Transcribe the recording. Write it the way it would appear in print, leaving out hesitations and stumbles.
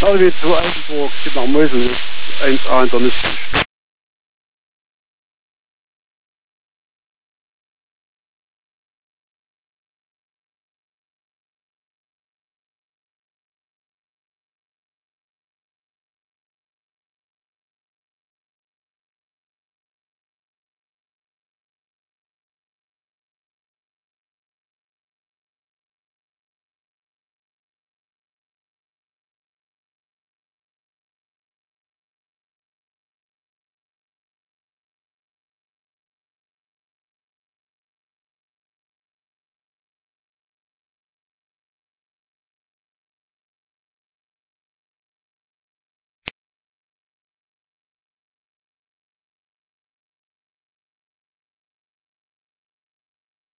Alle weer 2 Eisenburg, genau, Mäusel, 1 dann ist es.